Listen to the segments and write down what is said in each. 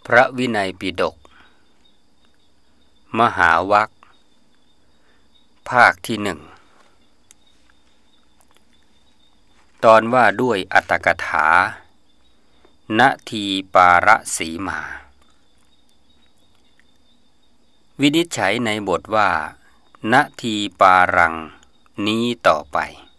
พระวินัยปิฎกมหาวรรคภาคที่หนึ่งตอนว่าด้วยอัตถกถาณทีปารสีมาวินิจฉัยในบทว่าณทีปารังนี้ต่อไป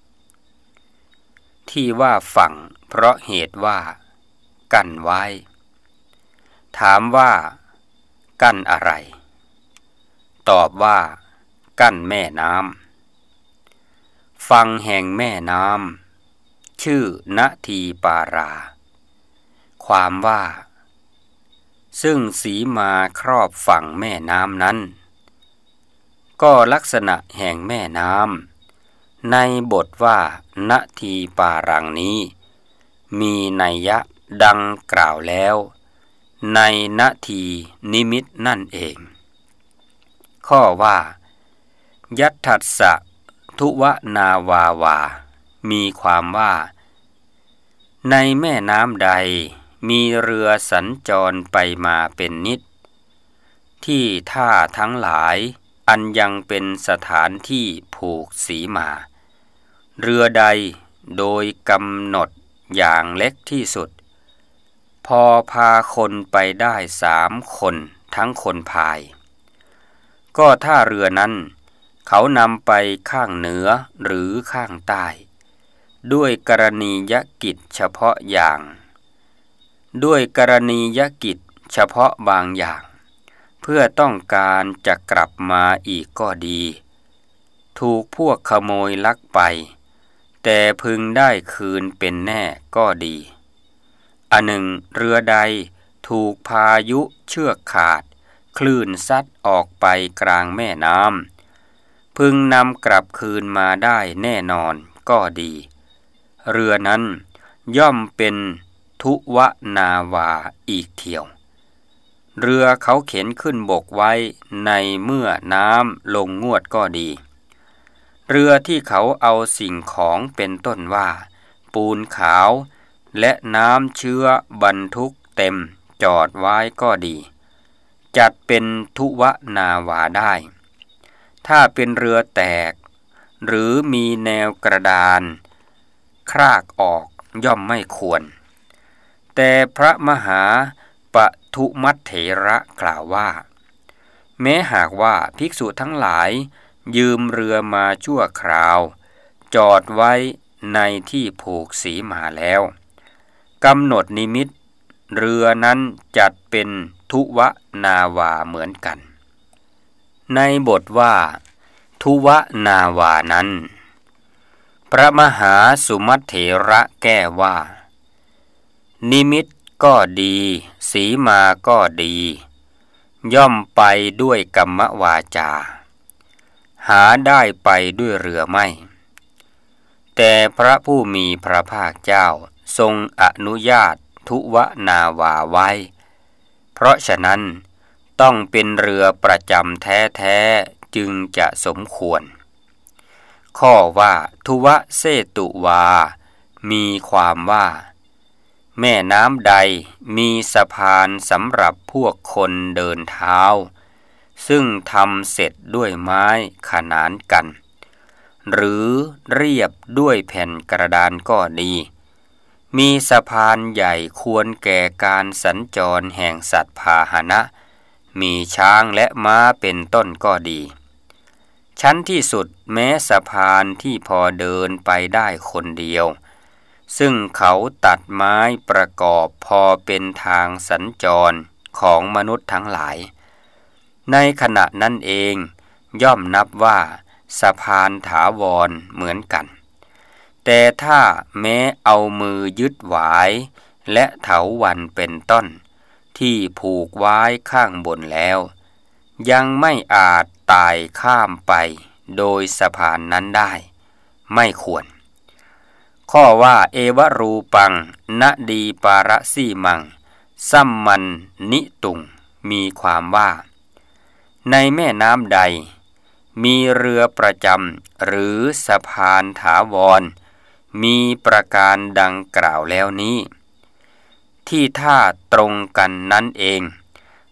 ที่ว่าฝั่งเพราะเหตุว่ากั้นไว้ถามว่ากั้นอะไรตอบว่ากั้นแม่น้ำฝั่งแห่งแม่น้ำชื่อณทีปาราความว่าซึ่งสีมาครอบฝั่งแม่น้ำนั้นก็ลักษณะแห่งแม่น้ำในบทว่าณทีปารังนี้มีนัยยะดังกล่าวแล้วในณทีนิมิตนั่นเองข้อว่ายัตถัสสะทุวนาวาวามีความว่าในแม่น้ำใดมีเรือสัญจรไปมาเป็นนิจที่ท่าทั้งหลายอันยังเป็นสถานที่ผูกสีมาเรือใดโดยกำหนดอย่างเล็กที่สุดพอพาคนไปได้3 คนทั้งคนพายก็ถ้าเรือนั้นเขานำไปข้างเหนือหรือข้างใต้ด้วยกรณียกิจเฉพาะอย่างด้วยกรณียกิจเฉพาะบางอย่างเพื่อต้องการจะกลับมาอีกก็ดีถูกพวกขโมยลักไปแต่พึงได้คืนเป็นแน่ก็ดีอันหนึ่งเรือใดถูกพายุเชือกขาดคลื่นซัดออกไปกลางแม่น้ำพึงนำกลับคืนมาได้แน่นอนก็ดีเรือนั้นย่อมเป็นทุวนาวาอีกเที่ยวเรือเขาเข็นขึ้นบกไว้ในเมื่อน้ำลงงวดก็ดีเรือที่เขาเอาสิ่งของเป็นต้นว่าปูนขาวและน้ำเชื้อบรรทุกเต็มจอดไว้ก็ดีจัดเป็นทุวนาวาได้ถ้าเป็นเรือแตกหรือมีแนวกระดานครากออกย่อมไม่ควรแต่พระมหาปทุมัตเถระกล่าวว่าแม้หากว่าภิกษุทั้งหลายยืมเรือมาชั่วคราวจอดไว้ในที่ผูกสีมาแล้วกำหนดนิมิตเรือนั้นจัดเป็นทุวนาวาเหมือนกันในบทว่าทุวนาวานั้นพระมหาสุมัตเถระแก้ว่านิมิตก็ดีสีมาก็ดีย่อมไปด้วยกัมมวาจาหาได้ไปด้วยเรือไม่แต่พระผู้มีพระภาคเจ้าทรงอนุญาตทุวนาวาไว้เพราะฉะนั้นต้องเป็นเรือประจำแท้ๆจึงจะสมควรข้อว่าทุวเสตุวามีความว่าแม่น้ำใดมีสะพานสำหรับพวกคนเดินเท้าซึ่งทำเสร็จด้วยไม้ขนานกันหรือเรียบด้วยแผ่นกระดานก็ดีมีสะพานใหญ่ควรแก่การสัญจรแห่งสัตว์พาหนะมีช้างและม้าเป็นต้นก็ดีชั้นที่สุดแม้สะพานที่พอเดินไปได้คนเดียวซึ่งเขาตัดไม้ประกอบพอเป็นทางสัญจรของมนุษย์ทั้งหลายในขณะนั้นเองย่อมนับว่าสะพานถาวรเหมือนกันแต่ถ้าแม้เอามือยึดหวายและเถาวัลย์เป็นต้นที่ผูกไว้ข้างบนแล้วยังไม่อาจไต่ข้ามไปโดยสะพานนั้นได้ไม่ควรข้อว่าเอวรูปังณดีปารสีมังสัมมันนิตุงมีความว่าในแม่น้ำใดมีเรือประจำหรือสะพานถาวรมีประการดังกล่าวแล้วนี้ที่ท่าตรงกันนั้นเอง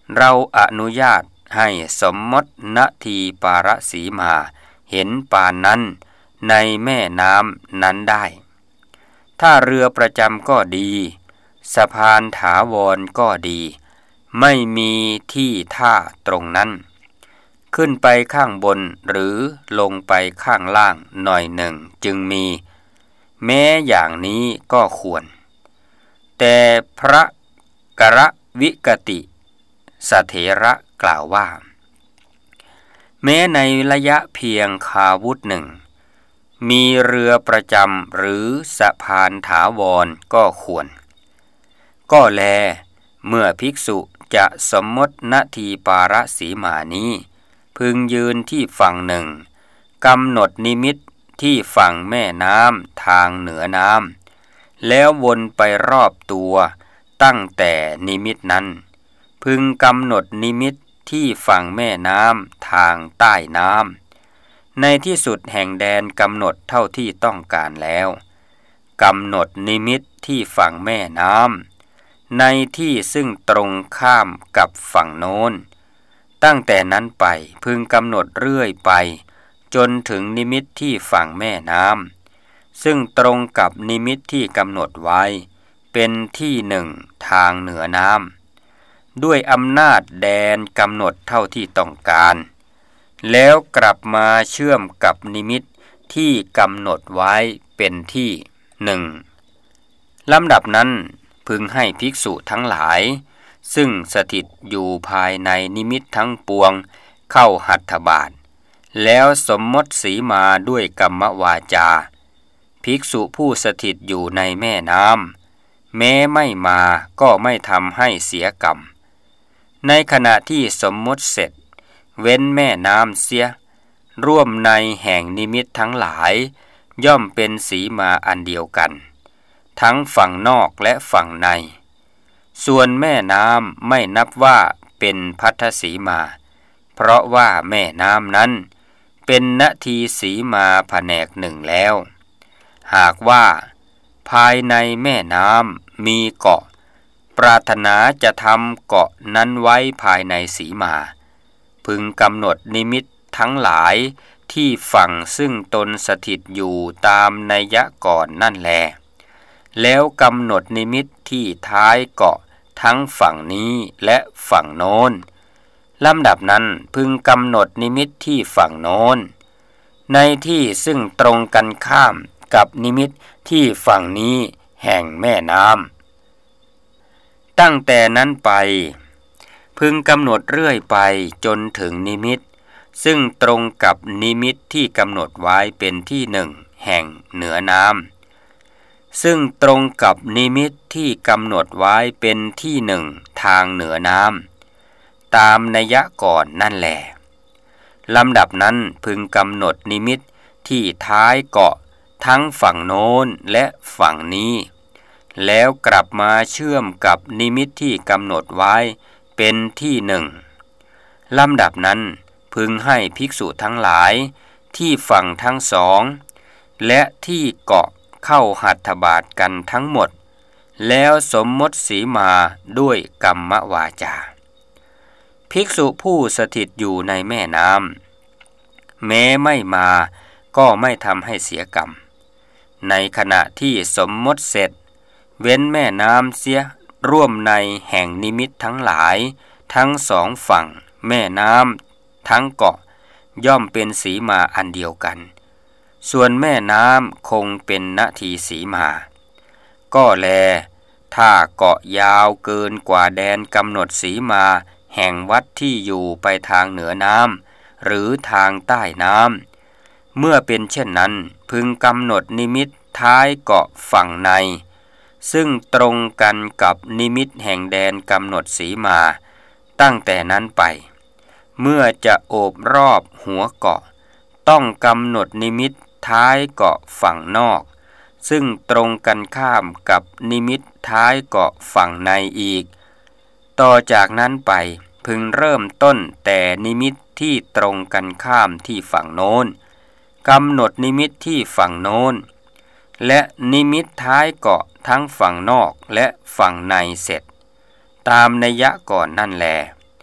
เราอนุญาตให้สมมตินาทีปารสีมาเห็นปานนั้นในแม่น้ำนั้นได้ถ้าเรือประจำก็ดีสะพานถาวรก็ดีไม่มีที่ท่าตรงนั้นขึ้นไปข้างบนหรือลงไปข้างล่างหน่อยหนึ่งจึงมีแม้อย่างนี้ก็ควรแต่พระกรวิกติสเถระกล่าวว่าแม้ในระยะเพียงคาวุธหนึ่งมีเรือประจำหรือสะพานถาวรก็ควรก็แลเมื่อภิกษุจะสมมตินาทีปารสีมานี้พึงยืนที่ฝั่งหนึ่งกำหนดนิมิตที่ฝั่งแม่น้ำทางเหนือน้ำแล้ววนไปรอบตัวตั้งแต่นิมิตนั้นพึงกำหนดนิมิตที่ฝั่งแม่น้ำทางใต้น้ำในที่สุดแห่งแดนกำหนดเท่าที่ต้องการแล้วกำหนดนิมิตที่ฝั่งแม่น้ำในที่ซึ่งตรงข้ามกับฝั่งโน้นตั้งแต่นั้นไปพึงกำหนดเรื่อยไปจนถึงนิมิตที่ฝั่งแม่น้ำซึ่งตรงกับนิมิตที่กำหนดไว้เป็นที่หนึ่งทางเหนือน้ำด้วยอำนาจแดนกำหนดเท่าที่ต้องการแล้วกลับมาเชื่อมกับนิมิตที่กำหนดไว้เป็นที่หนึ่งลำดับนั้นพึงให้ภิกษุทั้งหลายซึ่งสถิตอยู่ภายในนิมิตทั้งปวงเข้าหัตถบาทแล้วสมมติสีมาด้วยกัมมวาจาภิกษุผู้สถิตอยู่ในแม่น้ำแม้ไม่มาก็ไม่ทำให้เสียกรรมในขณะที่สมมติเสร็จเว้นแม่น้ำเสียร่วมในแห่งนิมิตทั้งหลายย่อมเป็นสีมาอันเดียวกันทั้งฝั่งนอกและฝั่งในส่วนแม่น้ำไม่นับว่าเป็นภัททสีมาเพราะว่าแม่น้ำนั้นเป็นนาทีสีมาแผนกหนึ่งแล้วหากว่าภายในแม่น้ำมีเกาะปรารถนาจะทำเกาะนั้นไว้ภายในสีมาพึงกำหนดนิมิตทั้งหลายที่ฝั่งซึ่งตนสถิตอยู่ตามนัยยะก่อนนั่นแลแล้วกำหนดนิมิตที่ท้ายเกาะทั้งฝั่งนี้และฝั่งโน้นลำดับนั้นพึงกำหนดนิมิตที่ฝั่งโน้นในที่ซึ่งตรงกันข้ามกับนิมิตที่ฝั่งนี้แห่งแม่น้ำตั้งแต่นั้นไปพึงกำหนดเรื่อยไปจนถึงนิมิตซึ่งตรงกับนิมิตที่กำหนดไว้เป็นที่หนึ่งแห่งเหนือน้ำซึ่งตรงกับนิมิตที่กำหนดไว้เป็นที่หนึ่งทางเหนือน้ำตามนัยยะก่อนนั่นแหละลำดับนั้นพึงกำหนดนิมิตที่ท้ายเกาะทั้งฝั่งโน้นและฝั่งนี้แล้วกลับมาเชื่อมกับนิมิตที่กำหนดไว้เป็นที่หนึ่งลำดับนั้นพึงให้ภิกษุทั้งหลายที่ฝั่งทั้งสองและที่เกาะเข้าหัตถบาทกันทั้งหมดแล้วสมมติสีมาด้วยกัมมวาจาภิกษุผู้สถิตอยู่ในแม่น้ำแม้ไม่มาก็ไม่ทำให้เสียกรรมในขณะที่สมมติเสร็จเว้นแม่น้ำเสียร่วมในแห่งนิมิตทั้งหลายทั้งสองฝั่งแม่น้ำทั้งเกาะย่อมเป็นสีมาอันเดียวกันส่วนแม่น้ำคงเป็นนาทีสีมาก็แลถ้าเกาะยาวเกินกว่าแดนกำหนดสีมาแห่งวัดที่อยู่ไปทางเหนือน้ำหรือทางใต้น้ำเมื่อเป็นเช่นนั้นพึงกำหนดนิมิตท้ายเกาะฝั่งในซึ่งตรงกันกับนิมิตแห่งแดนกำหนดสีมาตั้งแต่นั้นไปเมื่อจะโอบรอบหัวเกาะต้องกำหนดนิมิตท้ายเกาะฝั่งนอกซึ่งตรงกันข้ามกับนิมิตท้ายเกาะฝั่งในอีกต่อจากนั้นไปพึงเริ่มต้นแต่นิมิตที่ตรงกันข้ามที่ฝั่งโน้นกำหนดนิมิตที่ฝั่งโน้นและนิมิตท้ายเกาะทั้งฝั่งนอกและฝั่งในเสร็จตามนัยยะก่อนนั่นแล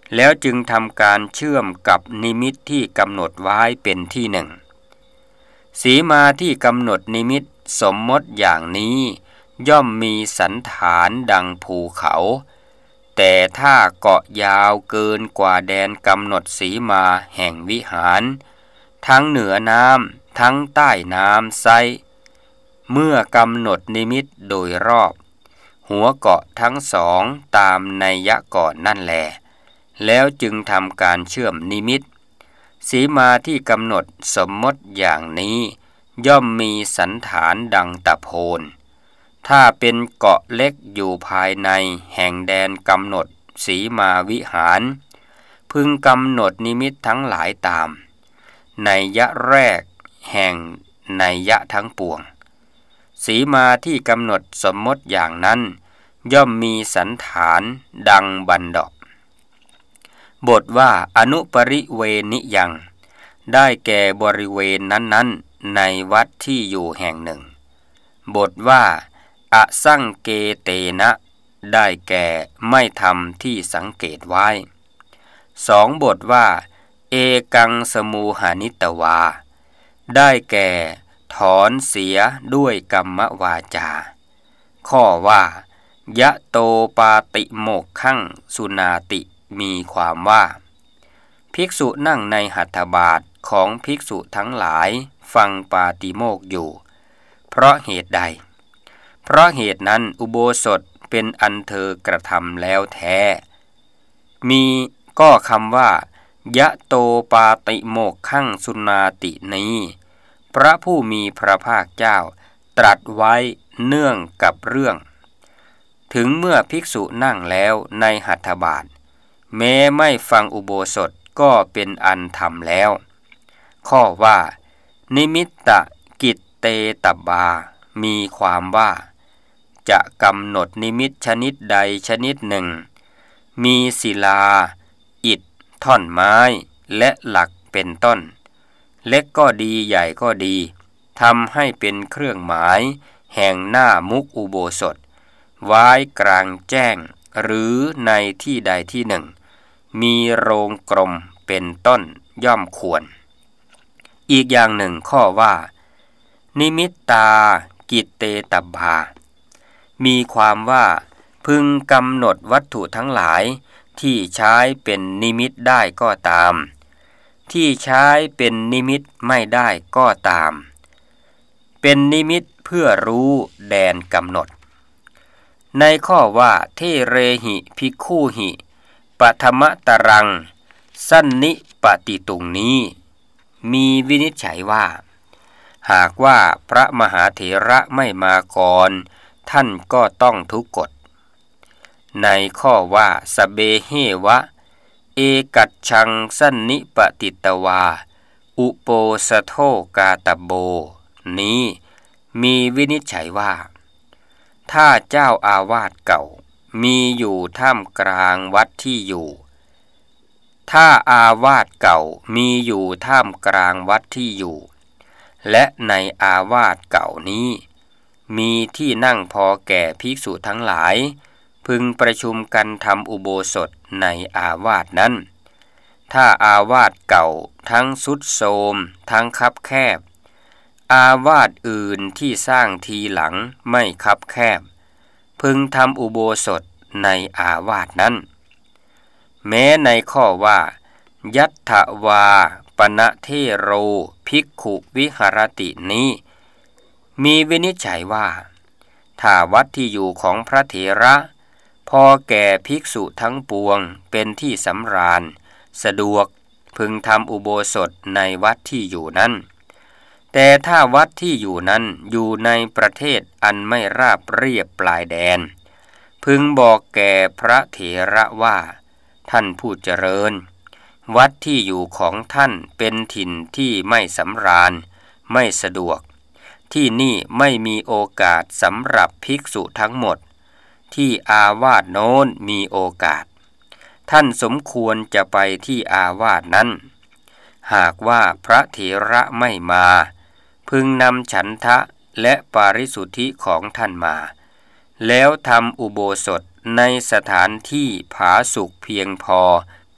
แล้วจึงทำการเชื่อมกับนิมิตที่กำหนดไว้เป็นที่หนึ่งสีมาที่กำหนดนิมิตสมมติอย่างนี้ย่อมมีสันฐานดังภูเขาแต่ถ้าเกาะยาวเกินกว่าแดนกำหนดสีมาแห่งวิหารทั้งเหนือน้ำทั้งใต้น้ำไซเมื่อกำหนดนิมิตโดยรอบหัวเกาะทั้งสองตามนัยยะก่อนนั่นแลแล้วจึงทำการเชื่อมนิมิตสีมาที่กำหนดสมมติอย่างนี้ย่อมมีสันฐานดังตะโพนถ้าเป็นเกาะเล็กอยู่ภายในแห่งแดนกำหนดสีมาวิหารพึงกำหนดนิมิตทั้งหลายตามนัยยะแรกแห่งนัยยะทั้งปวงสีมาที่กำหนดสมมติอย่างนั้นย่อมมีสันฐานดังบันดาลบทว่าอนุปริเวณิยังได้แก่บริเวณนั้นๆในวัดที่อยู่แห่งหนึ่งบทว่าอสังเกเตนะได้แก่ไม่ทำที่สังเกตไว้สองบทว่าเอกังสมูหานิตวาได้แก่ถอนเสียด้วยกรรมวาจาข้อว่ายะโตปาติโมกขังสุนาติมีความว่าภิกษุนั่งในหัตถบาทของภิกษุทั้งหลายฟังปาติโมกข์อยู่เพราะเหตุใดเพราะเหตุนั้นอุโบสถเป็นอันเธอกระทำแล้วแท้มีก็คำว่ายะโตปาติโมกขังสุนาตินี้พระผู้มีพระภาคเจ้าตรัสไว้เนื่องกับเรื่องถึงเมื่อภิกษุนั่งแล้วในหัตถบาทแม้ไม่ฟังอุโบสถก็เป็นอันทำแล้วข้อว่านิมิตตกิตเตตบามีความว่าจะกำหนดนิมิตชนิดใดชนิดหนึ่งมีศิลาอิฐท่อนไม้และหลักเป็นต้นเล็กก็ดีใหญ่ก็ดีทำให้เป็นเครื่องหมายแห่งหน้ามุขอุโบสถไว้กลางแจ้งหรือในที่ใดที่หนึ่งมีโรงกลมเป็นต้นย่อมควรอีกอย่างหนึ่งข้อว่านิมิตตากิตเตตบามีความว่าพึงกำหนดวัตถุทั้งหลายที่ใช้เป็นนิมิตได้ก็ตามที่ใช้เป็นนิมิตไม่ได้ก็ตามเป็นนิมิตเพื่อรู้แดนกำหนดในข้อว่าเทเรหิภิกขุหิปฐมตรังสันนิปติตุงนี้มีวินิจฉัยว่าหากว่าพระมหาเถระไม่มาก่อนท่านก็ต้องทุกกฎในข้อว่าสเบเฮวะเอกัจฉังสันนิปติตวาอุโปสโธกาตโบนี้มีวินิจฉัยว่าถ้าเจ้าอาวาสเก่ามีอยู่ท่ามกลางวัดที่อยู่ถ้าอาวาสเก่ามีอยู่ท่ามกลางวัดที่อยู่และในอาวาสเก่านี้มีที่นั่งพอแก่ภิกษุทั้งหลายพึงประชุมกันทำอุโบสถในอาวาสนั้นถ้าอาวาสเก่าทั้งทรุดโทรมทั้งคับแคบอาวาสอื่นที่สร้างทีหลังไม่คับแคบพึงทำอุโบสถในอาวาสนั้นแม้ในข้อว่ายัตถวาปณเทโรภิกขุวิหรตินี้มีวินิจฉัยว่าถ้าวัดที่อยู่ของพระเถระพอแก่ภิกษุทั้งปวงเป็นที่สำราญสะดวกพึงทำอุโบสถในวัดที่อยู่นั้นแต่ถ้าวัดที่อยู่นั้นอยู่ในประเทศอันไม่ราบเรียบปลายแดนพึงบอกแก่พระเถระว่าท่านผู้เจริญวัดที่อยู่ของท่านเป็นถิ่นที่ไม่สำราญไม่สะดวกที่นี่ไม่มีโอกาสสำหรับภิกษุทั้งหมดที่อาวาสโน้นมีโอกาสท่านสมควรจะไปที่อาวาสนั้นหากว่าพระเถระไม่มาพึงนำฉันทะและปาริสุทธิของท่านมาแล้วทำอุโบสถในสถานที่ผาสุกเพียงพอ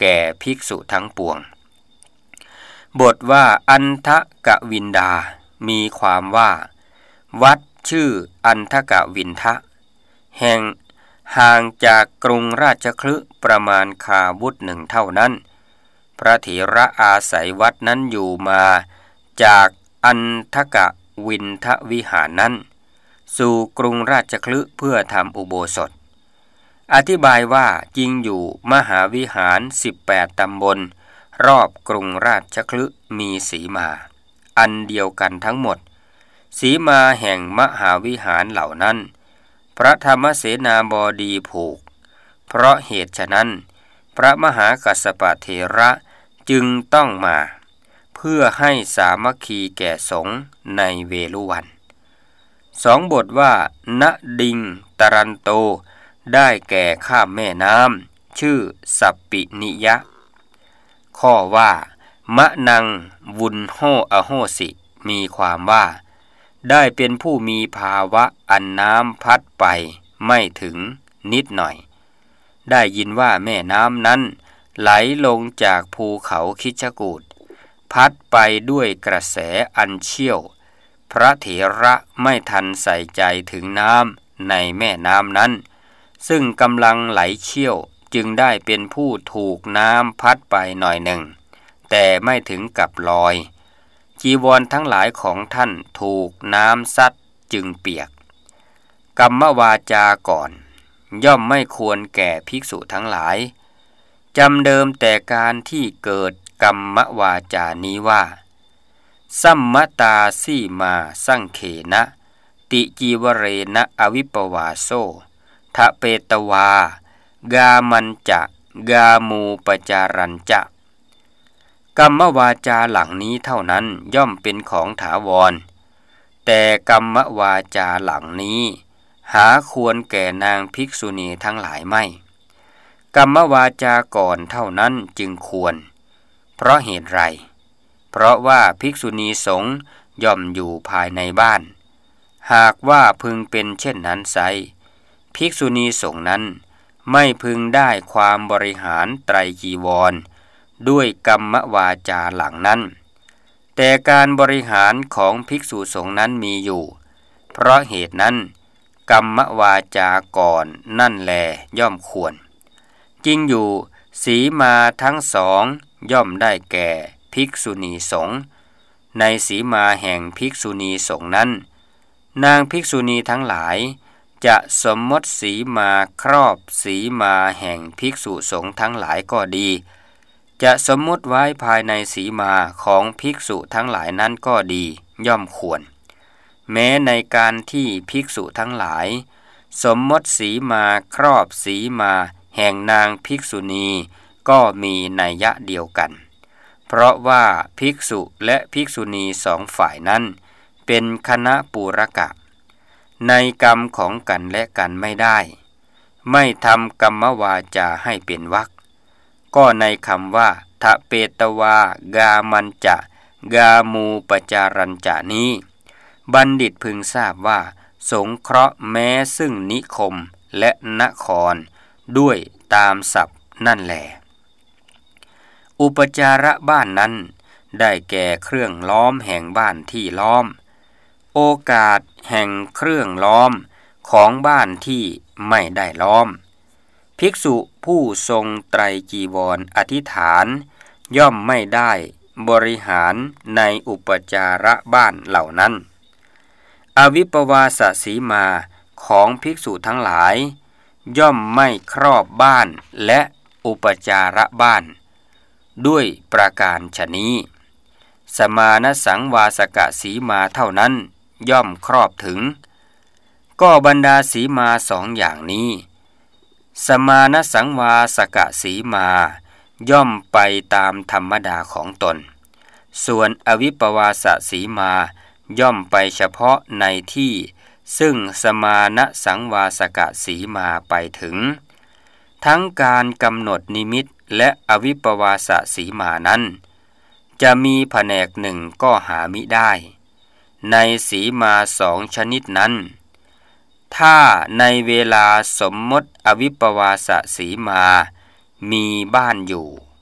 แก่ภิกษุทั้งปวงบทว่าอันทกวินดามีความว่าวัดชื่ออันทกวินทะแห่งห่างจากกรุงราชคฤห์ประมาณคาวุธหนึ่งเท่านั้นพระเถระอาศัยวัดนั้นอยู่มาจากอันทกวินทวิหารนั้นสู่กรุงราชคฤห์เพื่อทำอุโบสถอธิบายว่าจริงอยู่มหาวิหาร18ตำบลรอบกรุงราชคฤห์มีสีมาอันเดียวกันทั้งหมดสีมาแห่งมหาวิหารเหล่านั้นพระธรรมเสนาบดีผูกเพราะเหตุฉะนั้นพระมหากัสสปเถระจึงต้องมาเพื่อให้สามัคคีแก่สงฆ์ในเวลุวัน2 บทว่าณดิงตรันโตได้แก่ข้ามแม่น้ำชื่อสัปปินิยะข้อว่ามะนังวุนโหอโหสิมีความว่าได้เป็นผู้มีภาวะอันน้ำพัดไปไม่ถึงนิดหน่อยได้ยินว่าแม่น้ำนั้นไหลลงจากภูเขาคิชกูฏพัดไปด้วยกระแสอันเชี่ยวพระเถระไม่ทันใส่ใจถึงน้ำในแม่น้ำนั้นซึ่งกำลังไหลเชี่ยวจึงได้เป็นผู้ถูกน้ำพัดไปหน่อยหนึ่งแต่ไม่ถึงกับลอยจีวรทั้งหลายของท่านถูกน้ำซัดจึงเปียกกัมมวาจาก่อนย่อมไม่ควรแก่ภิกษุทั้งหลายจำเดิมแต่การที่เกิดกัมมวาจานี้ว่าสัมมตาสีมาสังเขนะติจีวเรนะอวิปวาโสทะเปตวากามันจะกามูปจารัญจะกัมมวาจาหลังนี้เท่านั้นย่อมเป็นของถาวรแต่กัมมวาจาหลังนี้หาควรแก่นางภิกษุณีทั้งหลายไม่กัมมวาจาก่อนเท่านั้นจึงควรเพราะเหตุไรเพราะว่าภิกษุณีสงฆ์ย่อมอยู่ภายในบ้านหากว่าพึงเป็นเช่นนั้นไซภิกษุณีสงฆ์นั้นไม่พึงได้ความบริหารไตรจีวรด้วยกัมมวาจาหลังนั้นแต่การบริหารของภิกษุสงฆ์นั้นมีอยู่เพราะเหตุนั้นกัมมวาจาก่อนนั่นแลย่อมควรจริงอยู่สีมาทั้งสองย่อมได้แก่ภิกษุณีสงฆ์ในสีมาแห่งภิกษุณีสงฆ์นั้นนางภิกษุณีทั้งหลายจะสมมติสีมาครอบสีมาแห่งภิกษุสงฆ์ทั้งหลายก็ดีจะสมมติไว้ภายในสีมาของภิกษุทั้งหลายนั้นก็ดีย่อมควรแม้ในการที่ภิกษุทั้งหลายสมมติสีมาครอบสีมาแห่งนางภิกษุณีก็มีนัยยะเดียวกันเพราะว่าภิกษุและภิกษุณีสองฝ่ายนั้นเป็นคณะปูรกะในกรรมของกันและกันไม่ได้ไม่ทำกัมมวาจาให้เป็นวรรคก็ในคำว่าทะเปตวากามันจะกามูปจารัญจะนี้บัณฑิตพึงทราบว่าสงเคราะห์แม้ซึ่งนิคมและนครด้วยตามศัพท์นั่นแหละอุปจาระบ้านนั้นได้แก่เครื่องล้อมแห่งบ้านที่ล้อมโอกาสแห่งเครื่องล้อมของบ้านที่ไม่ได้ล้อมภิกษุผู้ทรงไตรจีวรอธิษฐานย่อมไม่ได้บริหารในอุปจาระบ้านเหล่านั้นอวิปวาสสีมาของภิกษุทั้งหลายย่อมไม่ครอบบ้านและอุปจาระบ้านด้วยประการฉะนี้สมานสังวาสกสีมาเท่านั้นย่อมครอบถึงก็บรรดาสีมาสองอย่างนี้สมานสังวาสกสีมาย่อมไปตามธรรมดาของตนส่วนอวิปวาสสีมาย่อมไปเฉพาะในที่ซึ่งสมานสังวาสกสีมาไปถึงทั้งการกำหนดนิมิตและอวิปวาสสีมานั้นจะมีแผนกหนึ่งก็หามิได้ในสีมาสองชนิดนั้นถ้าในเวลาสมมติอวิปวาสสีมามีบ้านอยู่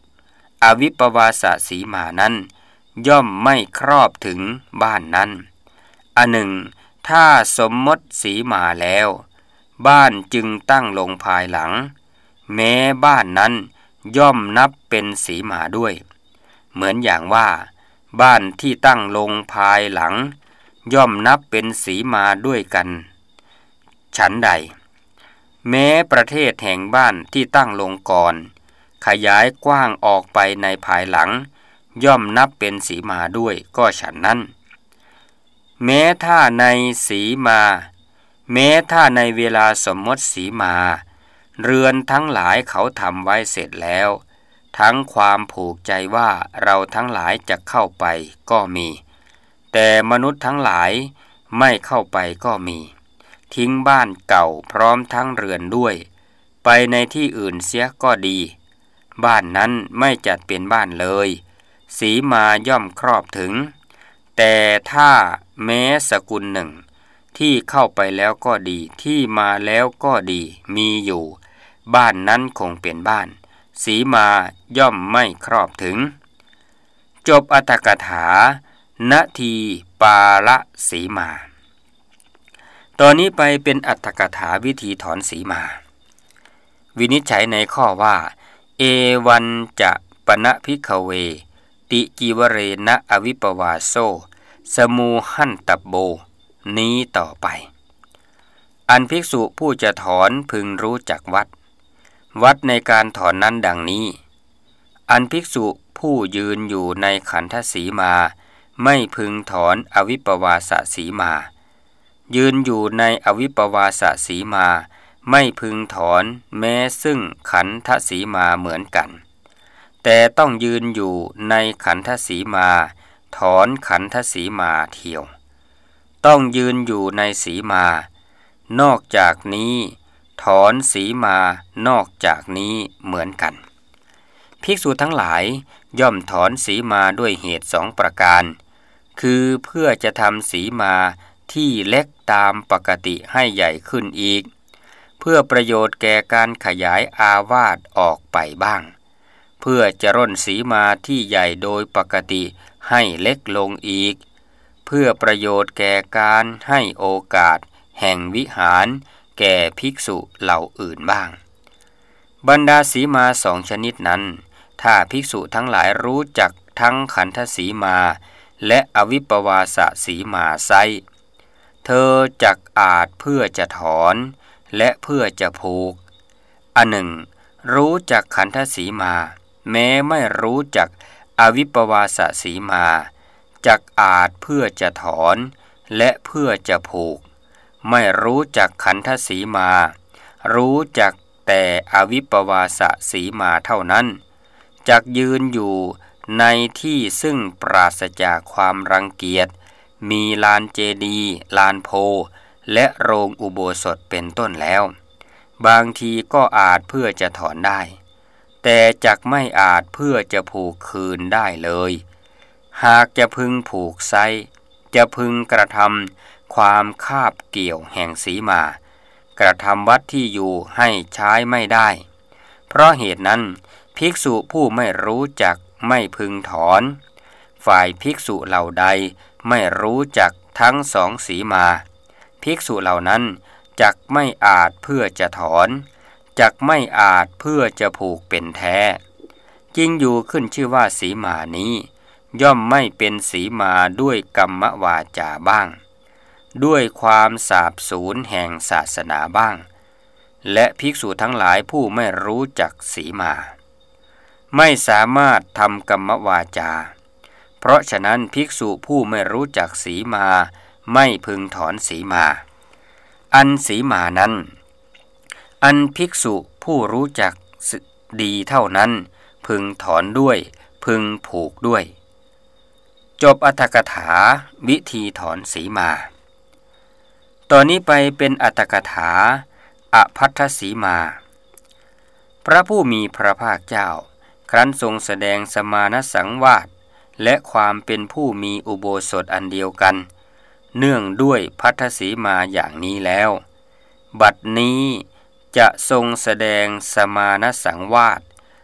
อวิปวาสสีมานั้นย่อมไม่ครอบถึงบ้านนั้นอันหนึ่งถ้าสมมติสีมาแล้วบ้านจึงตั้งลงภายหลังแม้บ้านนั้นย่อมนับเป็นสีมาด้วยเหมือนอย่างว่าบ้านที่ตั้งลงภายหลังย่อมนับเป็นสีมาด้วยกันฉันใดแม้ประเทศแห่งบ้านที่ตั้งลงก่อนขยายกว้างออกไปในภายหลังย่อมนับเป็นสีมาด้วยก็ฉันนั้นแม้ถ้าในสีมาแม้ถ้าในเวลาสมมติสีมาเรือนทั้งหลายเขาทำไว้เสร็จแล้วทั้งความผูกใจว่าเราทั้งหลายจะเข้าไปก็มีแต่มนุษย์ทั้งหลายไม่เข้าไปก็มีทิ้งบ้านเก่าพร้อมทั้งเรือนด้วยไปในที่อื่นเสียก็ดีบ้านนั้นไม่จัดเป็นบ้านเลยสีมาย่อมครอบถึงแต่ถ้าแม้สกุลหนึ่งที่เข้าไปแล้วก็ดีที่มาแล้วก็ดีมีอยู่บ้านนั้นคงเป็นบ้านสีมาย่อมไม่ครอบถึงจบอรรถกถานาทีปาละสีมาตอนนี้ไปเป็นอรรถกถาวิธีถอนสีมาวินิจฉัยในข้อว่าเอวันจะปณภิกขเวติจิวเรนะอวิปวาโสสมูหันตโบนี้ต่อไปอันภิกษุผู้จะถอนพึงรู้จักวัดในการถอนนั้นดังนี้อันภิกษุผู้ยืนอยู่ในขันธสีมาไม่พึงถอนอวิปวาสสีมายืนอยู่ในอวิปวาสสีมาไม่พึงถอนแม้ซึ่งขันธสีมาเหมือนกันแต่ต้องยืนอยู่ในขันธสีมาถอนขันธสีมาเที่ยวต้องยืนอยู่ในสีมานอกจากนี้ถอนสีมานอกจากนี้เหมือนกันภิกษุทั้งหลายย่อมถอนสีมาด้วยเหตุ2ประการคือเพื่อจะทำสีมาที่เล็กตามปกติให้ใหญ่ขึ้นอีกเพื่อประโยชน์แก่การขยายอาวาสออกไปบ้างเพื่อจะร่นสีมาที่ใหญ่โดยปกติให้เล็กลงอีกเพื่อประโยชน์แก่การให้โอกาสแห่งวิหารแก่ภิกษุเหล่าอื่นบ้างบรรดาสีมา2ชนิดนั้นถ้าภิกษุทั้งหลายรู้จักทั้งขันธสีมาและอวิปวาสสีมาไซเธอจักอาจเพื่อจะถอนและเพื่อจะผูกอันหนึ่งรู้จักขันธสีมาแม้ไม่รู้จักอวิปวาสสีมาจักอาจเพื่อจะถอนและเพื่อจะผูกไม่รู้จักขันธสีมารู้จักแต่อวิปวาสสีมาเท่านั้นจักยืนอยู่ในที่ซึ่งปราศจากความรังเกียจมีลานเจดีย์ลานโพและโรงอุโบสถเป็นต้นแล้วบางทีก็อาจเพื่อจะถอนได้แต่จักไม่อาจเพื่อจะผูกคืนได้เลยหากจะพึงผูกไซจะพึงกระทำความคาบเกี่ยวแห่งสีมากระทำวัดที่อยู่ให้ใช้ไม่ได้เพราะเหตุนั้นภิกษุผู้ไม่รู้จักไม่พึงถอนฝ่ายภิกษุเหล่าใดไม่รู้จักทั้ง2สีมาภิกษุเหล่านั้นจักไม่อาจเพื่อจะถอนจักไม่อาจเพื่อจะผูกเป็นแท้จริงอยู่ขึ้นชื่อว่าสีมานี้ย่อมไม่เป็นสีมาด้วยกรรมวาจาบ้างด้วยความสาบสูญแห่งศาสนาบ้างและภิกษุทั้งหลายผู้ไม่รู้จักสีมาไม่สามารถทำกรรมวาจาเพราะฉะนั้นภิกษุผู้ไม่รู้จักสีมาไม่พึงถอนสีมาอันสีมานั้นอันภิกษุผู้รู้จักดีเท่านั้นพึงถอนด้วยพึงผูกด้วยจบอรรถกถาวิธีถอนสีมาตอนนี้ไปเป็นอรรถกถาอภัททสีมาพระผู้มีพระภาคเจ้าครั้นทรงแสดงสมานสังวาสและความเป็นผู้มีอุโบสถอันเดียวกันเนื่องด้วยภัททสีมาอย่างนี้แล้วบัดนี้จะทรงแสดงสมานสังวาส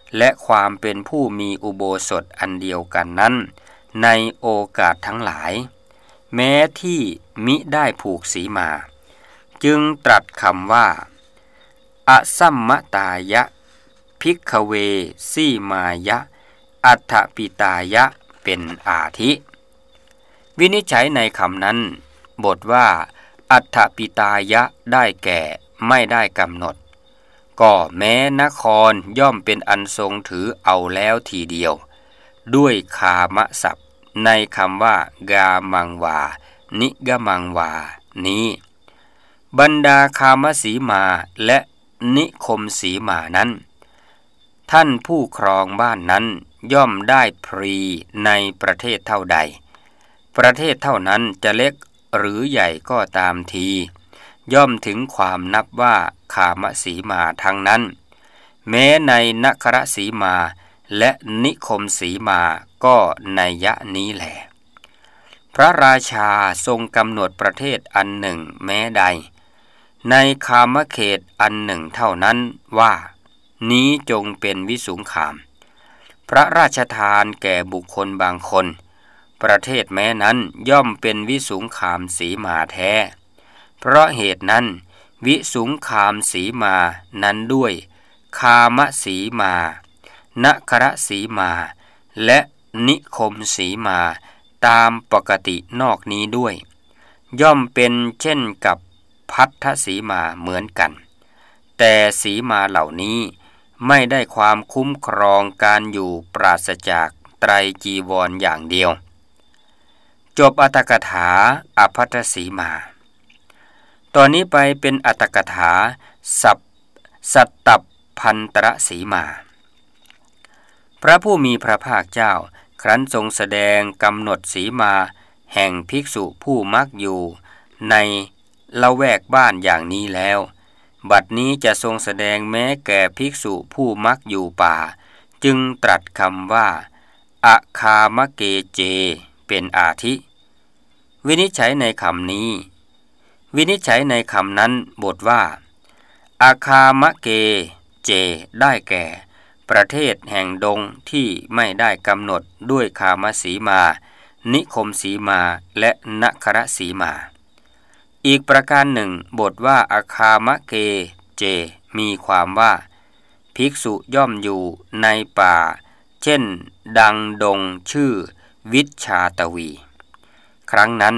และความเป็นผู้มีอุโบสถอันเดียวกันนั้นในโอกาสทั้งหลายแม้ที่มิได้ผูกสีมาจึงตรัสคำว่าอสัมมตายะภิกขเวสีมายะอัฏฐปิตายะเป็นอาทิวินิจฉัยในคำนั้นบทว่าอัฏฐปิตายะได้แก่ไม่ได้กำหนดก็แม้นครย่อมเป็นอันทรงถือเอาแล้วทีเดียวด้วยคามศัพท์ในคำว่ากามังวานิกมังวานี้บรรดาคามสีมาและนิคมสีมานั้นท่านผู้ครองบ้านนั้นย่อมได้พรีในประเทศเท่าใดประเทศเท่านั้นจะเล็กหรือใหญ่ก็ตามทีย่อมถึงความนับว่าคามสีมาทั้งนั้นแม้ในนครสีมาและนิคมสีมาก็นัยยะนี้แหละพระราชาทรงกำหนดประเทศอันหนึ่งแม้ใดในคามเขตอันหนึ่งเท่านั้นว่านี้จงเป็นวิสุงคามพระราชทานแก่บุคคลบางคนประเทศแม้นั้นย่อมเป็นวิสุงคามสีมาแท้เพราะเหตุนั้นวิสุงคามสีมานั้นด้วยคามสีมานครสีมาและนิคมสีมาตามปกตินอกนี้ด้วยย่อมเป็นเช่นกับพัทธสีมาเหมือนกันแต่สีมาเหล่านี้ไม่ได้ความคุ้มครองการอยู่ปราศจากไตรจีวรอย่างเดียวจบอรรถกถาอภัทธสีมาตอนนี้ไปเป็นอรรถกถาสัตตพันตรสีมาพระผู้มีพระภาคเจ้าครั้นทรงแสดงกำหนดสีมาแห่งภิกษุผู้มักอยู่ในละแวกบ้านอย่างนี้แล้วบัดนี้จะทรงแสดงแม้แก่ภิกษุผู้มักอยู่ป่าจึงตรัสคำว่าอะคามเกเจเป็นอาทิวินิจฉัยในคำนี้วินิจฉัยในคำนั้นบทว่าอาคามเกเจได้แก่ประเทศแห่งดงที่ไม่ได้กำหนดด้วยคามสีมานิคมสีมาและนครสีมาอีกประการหนึ่งบทว่าอาคามเกเจมีความว่าภิกษุย่อมอยู่ในป่าเช่นดังดงชื่อวิชชาตวีครั้งนั้น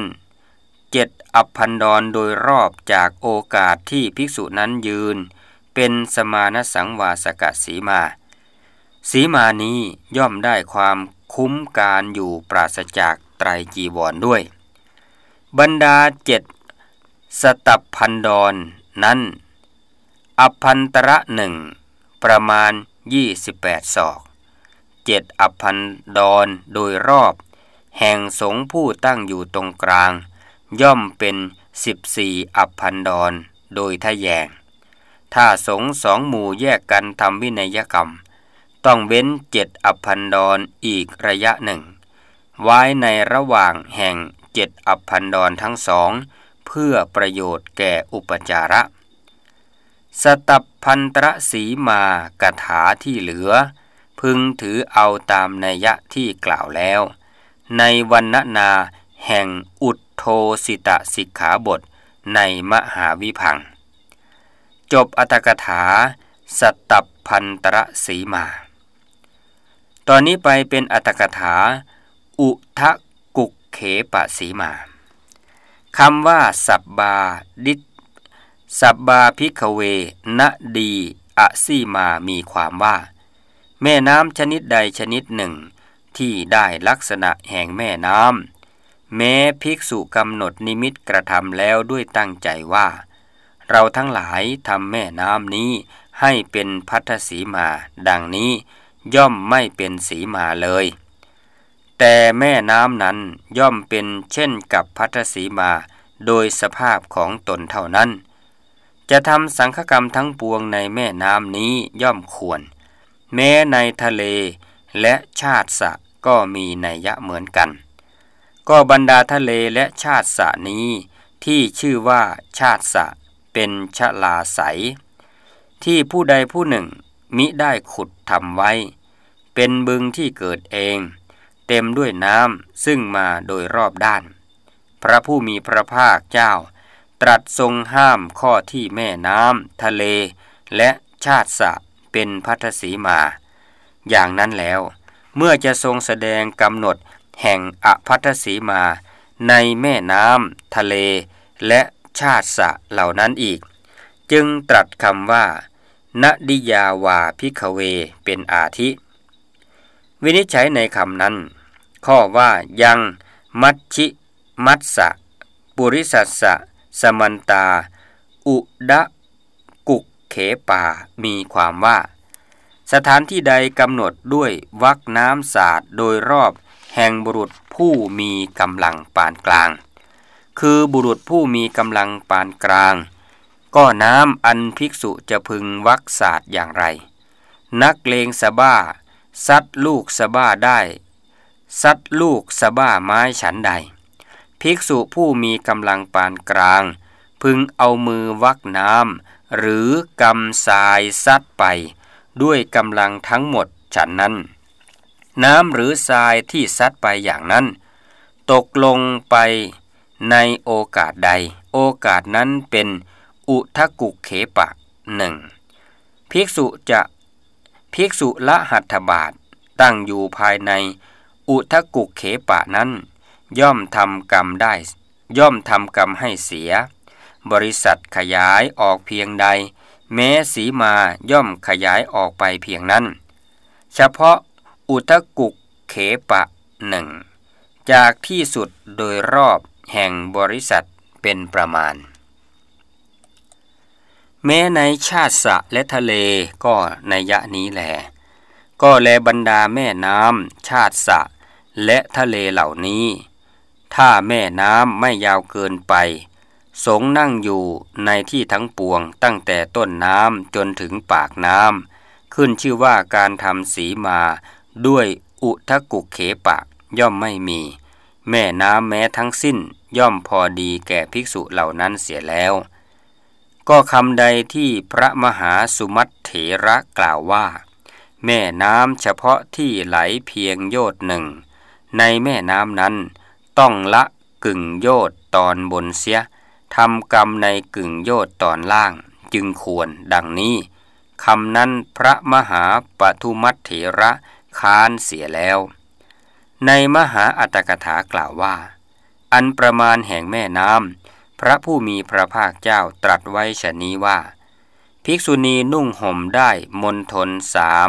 7 อัพพันดรโดยรอบจากโอกาสที่ภิกษุนั้นยืนเป็นสมานสังวาสกสีมาสีมานี้ย่อมได้ความคุ้มการอยู่ปราศจากไตรจีวรด้วยบรรดา7 สตัพพันดรนั้นอัพพันตระหนึ่งประมาณ28 ศอก7 อัพพันดรโดยรอบแห่งสงฆ์ผู้ตั้งอยู่ตรงกลางย่อมเป็น14 อัพพันดรโดยทะแยงถ้าสงฆ์2 หมู่แยกกันทำวินัยกรรมต้องเว้น7 อัพพันดรอีกระยะหนึ่งไว้ในระหว่างแห่ง7 อัพพันดรทั้งสองเพื่อประโยชน์แก่อุปจาระสตัพพันตรสีมากถาที่เหลือพึงถือเอาตามนัยยะที่กล่าวแล้วในวรรณนาแห่งอุทโธสิตสิกขาบทในมหาวิภังค์จบอรรถกถาสตัพพันตรสีมาตอนนี้ไปเป็นอรรถกถาอุทะกุกเขปสีมาคำว่าสับบาภิกขเวนะดีอสีมามีความว่าแม่น้ำชนิดใดชนิดหนึ่งที่ได้ลักษณะแห่งแม่น้ำแม้ภิกษุกำหนดนิมิตกระทำแล้วด้วยตั้งใจว่าเราทั้งหลายทำแม่น้ำนี้ให้เป็นพัทธสีมาดังนี้ย่อมไม่เป็นสีมาเลยแต่แม่น้ำนั้นย่อมเป็นเช่นกับพัทธสีมาโดยสภาพของตนเท่านั้นจะทำสังฆกรรมทั้งปวงในแม่น้ำนี้ย่อมควรแม้ในทะเลและชาติสะก็มีนัยยะเหมือนกันก็บรรดาทะเลและชาติสะนี้ที่ชื่อว่าชาติสะเป็นชลาไสยที่ผู้ใดผู้หนึ่งมิได้ขุดทำไว้เป็นบึงที่เกิดเองเต็มด้วยน้ำซึ่งมาโดยรอบด้านพระผู้มีพระภาคเจ้าตรัสทรงห้ามข้อที่แม่น้ำทะเลและชาติสะเป็นภัทสีมาอย่างนั้นแล้วเมื่อจะทรงแสดงกำหนดแห่งอภัทสีมาในแม่น้ำทะเลและชาติสะเหล่านั้นอีกจึงตรัสคำว่าณดิยาวาภิกขเวเป็นอาทิวินิจฉัยในคำนั้นข้อว่ายังมัชชิมัสสะปุริสัสสะสมันตาอุดะกุกเขปามีความว่าสถานที่ใดกำหนดด้วยวรรคน้ำสาดโดยรอบแห่งบุรุษผู้มีกำลังปานกลางคือบุรุษผู้มีกำลังปานกลางก็น้ำอันภิกษุจะพึงวรรคสาดอย่างไรนักเลงสะบ้าซัดลูกสะบ้าได้ซัดลูกสะบ้าไม้ฉันใดภิกษุผู้มีกำลังปานกลางพึงเอามือวรรคน้ำหรือกำทรายซัดไปด้วยกำลังทั้งหมดฉันนั้นน้ำหรือทรายที่ซัดไปอย่างนั้นตกลงไปในโอกาสใดโอกาสนั้นเป็นอุทกุกเขปะหนึ่งภิกษุละหัตถบาทตั้งอยู่ภายในอุทกุกเขปะนั้นย่อมทำกรรมให้เสียบริษัทขยายออกเพียงใดแม้สีมาย่อมขยายออกไปเพียงนั้นเฉพาะอุทกุกเขปะหนึ่งจากที่สุดโดยรอบแห่งบริษัทเป็นประมาณแม้ในชาติสะและทะเลก็นัยยะนี้แลก็แลบรรดาแม่น้ำชาติสะและทะเลเหล่านี้ถ้าแม่น้ำไม่ยาวเกินไปสงฆ์นั่งอยู่ในที่ทั้งปวงตั้งแต่ต้นน้ำจนถึงปากน้ำขึ้นชื่อว่าการทำสีมาด้วยอุทกุกเขปะย่อมไม่มีแม่น้ำแม้ทั้งสิ้นย่อมพอดีแก่ภิกษุเหล่านั้นเสียแล้วก็คำใดที่พระมหาสุมัตเถระกล่าวว่าแม่น้ำเฉพาะที่ไหลเพียงโยชน์หนึ่งในแม่น้ำนั้นต้องละกึ่งโยชน์ตอนบนเสียทำกรรมในกึ่งโยชน์ตอนล่างจึงควรดังนี้คำนั้นพระมหาปทุมัตเถระค้านเสียแล้วในมหาอัตถกถากล่าวว่าอันประมาณแห่งแม่น้ำพระผู้มีพระภาคเจ้าตรัสไว้ฉะนี้ว่าภิกษุณีนุ่งห่มได้มณฑล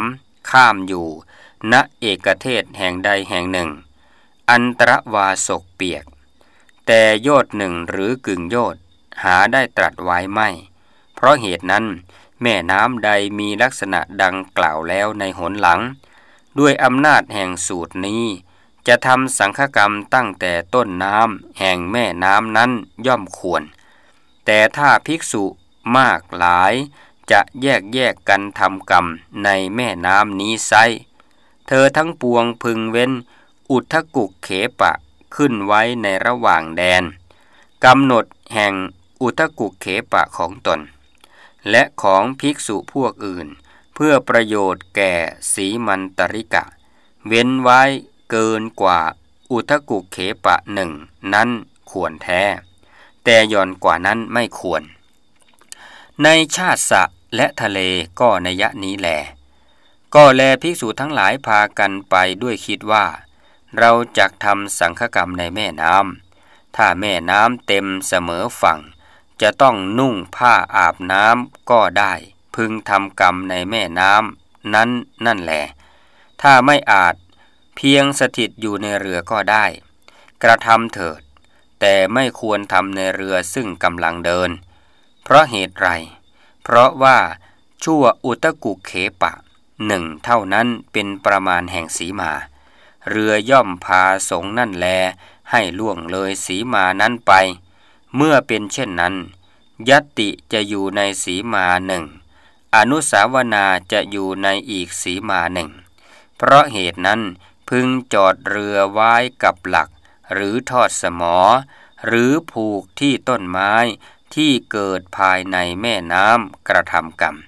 3ข้ามอยู่ณเอกเทศแห่งใดแห่งหนึ่งอันตรวาสกเปียกแต่โยชน์หนึ่งหรือกึ่งโยชน์หาได้ตรัสไว้ไม่เพราะเหตุนั้นแม่น้ำใดมีลักษณะดังกล่าวแล้วในหนหลังด้วยอำนาจแห่งสูตรนี้จะทำสังฆกรรมตั้งแต่ต้นน้ำแห่งแม่น้ำนั้นย่อมควรแต่ถ้าภิกษุมากหลายจะแยกกันทำกรรมในแม่น้ำนี้ไซเธอทั้งปวงพึงเว้นอุทกุกเขปะขึ้นไว้ในระหว่างแดนกำหนดแห่งอุทกุกเขปะของตนและของภิกษุพวกอื่นเพื่อประโยชน์แก่สีมันตริกะเว้นไว้เกินกว่าอุทกุกเขปะหนึ่งนั้นควรแท้แต่ย่อนกว่านั้นไม่ควรในชาติสะและทะเลก็นัยยะนี้แลก็แลภิกษุทั้งหลายพากันไปด้วยคิดว่าเราจักทำสังฆกรรมในแม่น้ำถ้าแม่น้ำเต็มเสมอฝั่งจะต้องนุ่งผ้าอาบน้ำก็ได้พึงทำกรรมในแม่น้ำนั้นนั่นแหละถ้าไม่อาจเพียงสถิตอยู่ในเรือก็ได้กระทำเถิดแต่ไม่ควรทำในเรือซึ่งกำลังเดินเพราะเหตุไรเพราะว่าชั่วอุทกุกเขปะหนึ่งเท่านั้นเป็นประมาณแห่งสีมาเรือย่อมพาสงฆ์นั่นแลให้ล่วงเลยสีมานั้นไปเมื่อเป็นเช่นนั้นยัตติจะอยู่ในสีมาหนึ่งอนุสาวนาจะอยู่ในอีกสีมาหนึ่งเพราะเหตุนั้นพึงจอดเรือไว้กับหลักหรือทอดสมอหรือผูกที่ต้นไม้ที่เกิดภายในแม่น้ำกระทำกรรม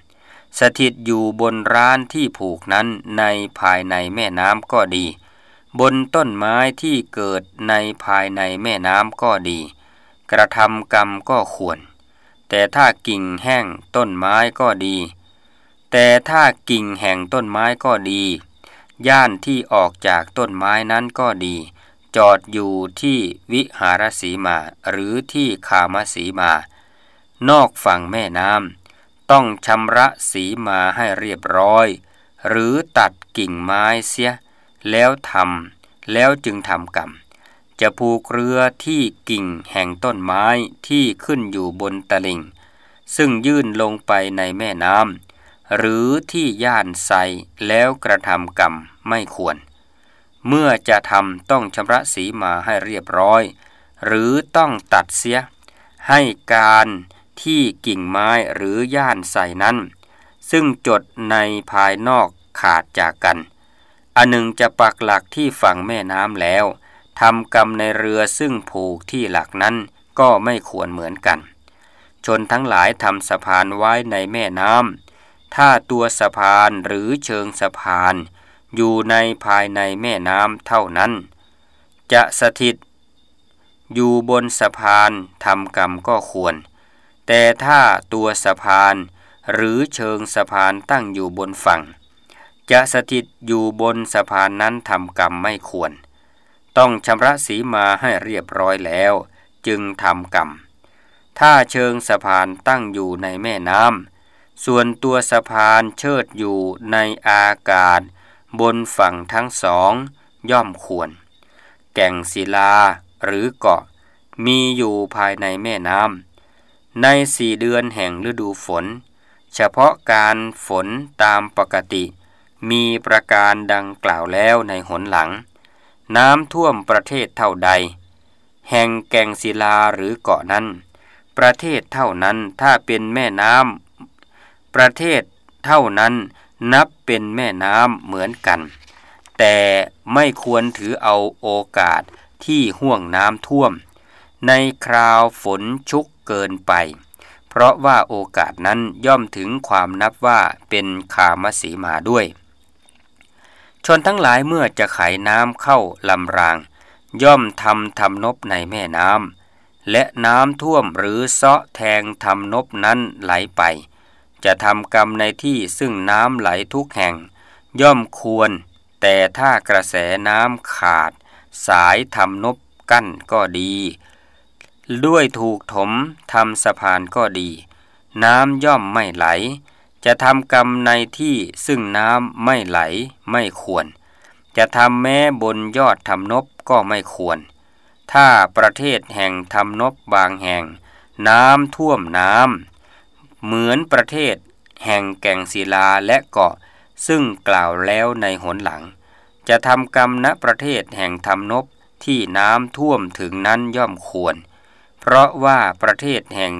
สถิตอยู่บนร้านที่ผูกนั้นในภายในแม่น้ำก็ดีบนต้นไม้ที่เกิดในภายในแม่น้ำก็ดีกระทำกรรมก็ควรแต่ถ้ากิ่งแห้งต้นไม้ก็ดีแต่ถ้ากิ่งแห่งต้นไม้ก็ดีย่านที่ออกจากต้นไม้นั้นก็ดีจอดอยู่ที่วิหารสีมาหรือที่คามสีมานอกฝั่งแม่น้ำต้องชำระสีมาให้เรียบร้อยหรือตัดกิ่งไม้เสียแล้วจึงทำกรรมจะผูกเรือที่กิ่งแห่งต้นไม้ที่ขึ้นอยู่บนตลิ่งซึ่งยื่นลงไปในแม่น้ำหรือที่ย่านไซแล้วกระทำกรรมไม่ควรเมื่อจะทำต้องชำระสีมาให้เรียบร้อยหรือต้องตัดเสียให้การที่กิ่งไม้หรือย่านไซนั้นซึ่งจดในภายนอกขาดจากกันอันหนึ่งจะปักหลักที่ฝั่งแม่น้ำแล้วทำกรรมในเรือซึ่งผูกที่หลักนั้นก็ไม่ควรเหมือนกันชนทั้งหลายทำสะพานไว้ในแม่น้ำถ้าตัวสะพานหรือเชิงสะพานอยู่ในภายในแม่น้ำเท่านั้นจะสถิตอยู่บนสะพานทำกรรมก็ควรแต่ถ้าตัวสะพานหรือเชิงสะพานตั้งอยู่บนฝั่งจะสถิตอยู่บนสะพานนั้นทำกรรมไม่ควรต้องชำระสีมาให้เรียบร้อยแล้วจึงทำกรรมถ้าเชิงสะพานตั้งอยู่ในแม่น้ำส่วนตัวสะพานเชิดอยู่ในอากาศบนฝั่งทั้งสองย่อมควรแก่งศิลาหรือเกาะมีอยู่ภายในแม่น้ำใน4 เดือนแห่งฤดูฝนเฉพาะการฝนตามปกติมีประการดังกล่าวแล้วในหนหลังน้ำท่วมประเทศเท่าใดแห่งแก่งศิลาหรือเกาะนั้นประเทศเท่านั้นถ้าเป็นแม่น้ำประเทศเท่านั้นนับเป็นแม่น้ำเหมือนกันแต่ไม่ควรถือเอาโอกาสที่ห่วงน้ำท่วมในคราวฝนชุกเกินไปเพราะว่าโอกาสนั้นย่อมถึงความนับว่าเป็นคามสีมาด้วยชนทั้งหลายเมื่อจะไขน้ำเข้าลำรางย่อมทำนบในแม่น้ำและน้ำท่วมหรือเซาะแทงทำนบนั้นไหลไปจะทำกรรมในที่ซึ่งน้ำไหลทุกแห่งย่อมควรแต่ถ้ากระแสน้ำขาดสายทำนบกั้นก็ดีด้วยถูกถมทำสะพานก็ดีน้ำย่อมไม่ไหลจะทำกรรมในที่ซึ่งน้ำไม่ไหลไม่ควรจะทำแม้บนยอดทำนบก็ไม่ควรถ้าประเทศแห่งทำนบบางแห่งน้ำท่วมน้ำเหมือนประเทศแห่งแก่งศิลาและเกาะซึ่งกล่าวแล้วในหนหลังจะทำกรรมณประเทศแห่งทำนบที่น้ำท่วมถึงนั้นย่อมควรเพราะว่าประเทศแห่ง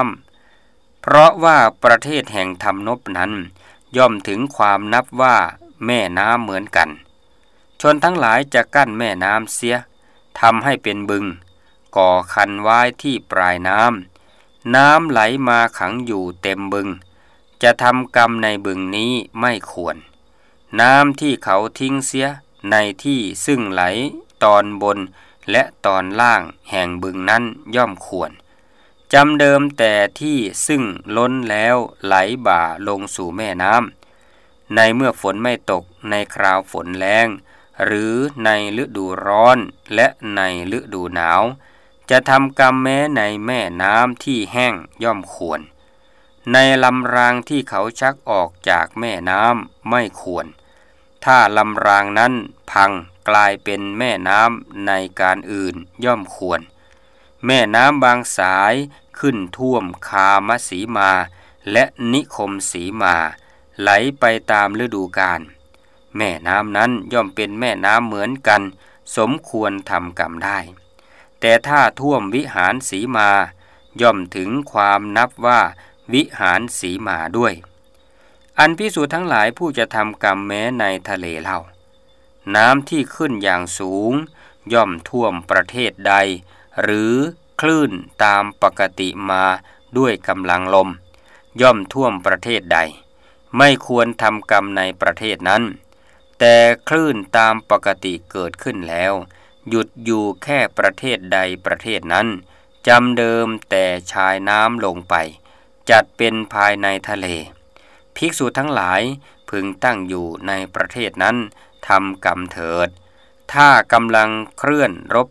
ทำนบนั้นย่อมถึงความนับว่าแม่น้ำเหมือนกันชนทั้งหลายจะกั้นแม่น้ำเสียทำให้เป็นบึงก่อคันไว้ที่ปลายน้ำไหลมาขังอยู่เต็มบึงจะทำกรรมในบึงนี้ไม่ควรน้ำที่เขาทิ้งเสียในที่ซึ่งไหลตอนบนและตอนล่างแห่งบึงนั้นย่อมควรจำเดิมแต่ที่ซึ่งล้นแล้วไหลบ่าลงสู่แม่น้ำในเมื่อฝนไม่ตกในคราวฝนแล้งหรือในฤดูร้อนและในฤดูหนาวจะทำกรรมแม้ในแม่น้ำที่แห้งย่อมควรในลำรางที่เขาชักออกจากแม่น้ำไม่ควรถ้าลำรางนั้นพังกลายเป็นแม่น้ำในการอื่นย่อมควรแม่น้ำบางสายขึ้นท่วมคามสีมาและนิคมสีมาไหลไปตามฤดูกาลแม่น้ำนั้นย่อมเป็นแม่น้ำเหมือนกันสมควรทำกรรมได้แต่ถ้าท่วมวิหารสีมาย่อมถึงความนับว่าวิหารสีมาด้วยอันภิกษุทั้งหลายผู้จะทำกรรมแม้ในทะเลเล่าน้ำที่ขึ้นอย่างสูงย่อมท่วมประเทศใดหรือคลื่นตามปกติมาด้วยกำลังลมย่อมท่วมประเทศใดไม่ควรทำกรรมในประเทศนั้นแต่คลื่นตามปกติเกิดขึ้นแล้วหยุดอยู่แค่ประเทศใดประเทศนั้นจำเดิมแต่ชายน้ำลงไปจัดเป็นภายในทะเลภิกษุทั้งหลายพึงตั้งอยู่ในประเทศนั้นทำกรรมเถิดถ้ากำลังคลื่นร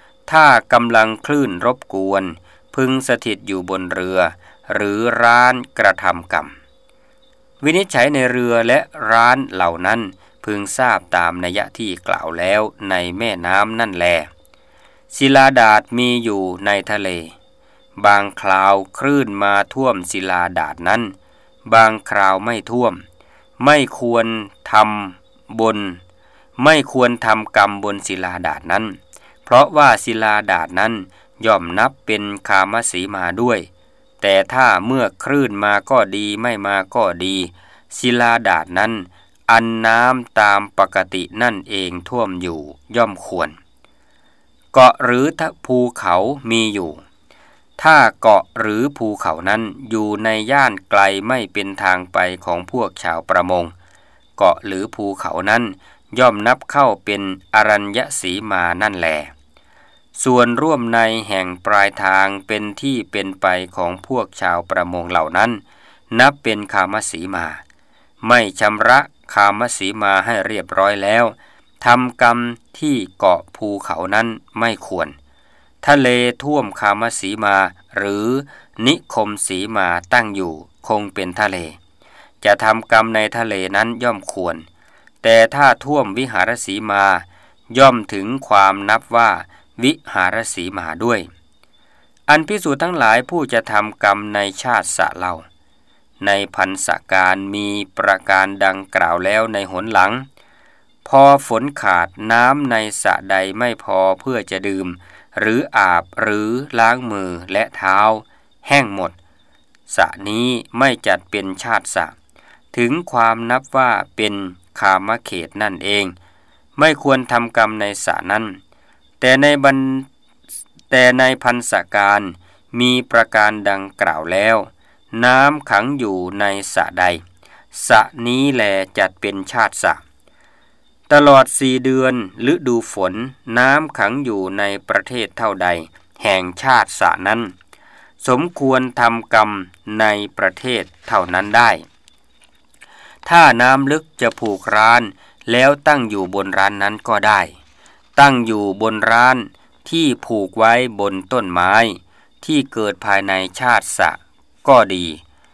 บกวนพึงสถิตอยู่บนเรือหรือร้านกระทำกรรมวินิจฉัยในเรือและร้านเหล่านั้นพึงทราบตามนัยที่กล่าวแล้วในแม่น้ำนั่นแลศิลาดาษมีอยู่ในทะเลบางคราวคลื่นมาท่วมศิลาดาษนั้นบางคราวไม่ท่วมไม่ควรทำกรรมบนศิลาดาษนั้นเพราะว่าศิลาดาษนั้นย่อมนับเป็นกามสีมาด้วยแต่ถ้าเมื่อคลื่นมาก็ดีไม่มาก็ดีศิลาดาษนั้นอันน้ำตามปกตินั่นเองท่วมอยู่ย่อมควรเกาะหรือภูเขามีอยู่ถ้าเกาะหรือภูเขานั้นอยู่ในย่านไกลไม่เป็นทางไปของพวกชาวประมงเกาะหรือภูเขานั้นย่อมนับเข้าเป็นอรัญญสีมานั่นแลส่วนร่วมในแห่งปลายทางเป็นที่เป็นไปของพวกชาวประมงเหล่านั้นนับเป็นกามสีมาไม่ชำระกามสีมาให้เรียบร้อยแล้วทำกรรมที่เกาะภูเขานั้นไม่ควรทะเลท่วมกามสีมาหรือนิคมสีมาตั้งอยู่คงเป็นทะเลจะทำกรรมในทะเลนั้นย่อมควรแต่ถ้าท่วมวิหารสีมาย่อมถึงความนับว่าวิหารสีมาด้วยอันภิกษุทั้งหลายผู้จะทำกรรมในชาติสะเล่าในพรรษการมีประการดังกล่าวแล้วในหนหลังพอฝนขาดน้ำในสระใดไม่พอเพื่อจะดื่มหรืออาบหรือล้างมือและเท้าแห้งหมดสระนี้ไม่จัดเป็นชาติสระถึงความนับว่าเป็นกามเขตนั่นเองไม่ควรทำกรรมในสระนั้นแต่ในพรรษการมีประการดังกล่าวแล้วน้ำขังอยู่ในสระใดสระนี้แลจัดเป็นชาติสระตลอด4 เดือนฤดูฝนน้ำขังอยู่ในประเทศเท่าใดแห่งชาติสระนั้นสมควรทำกรรมในประเทศเท่านั้นได้ถ้าน้ำลึกจะผูกร้านแล้วตั้งอยู่บนร้านนั้นก็ได้ตั้งอยู่บนร้านที่ผูกไว้บนต้นไม้ที่เกิดภายในชาติสระก็ดี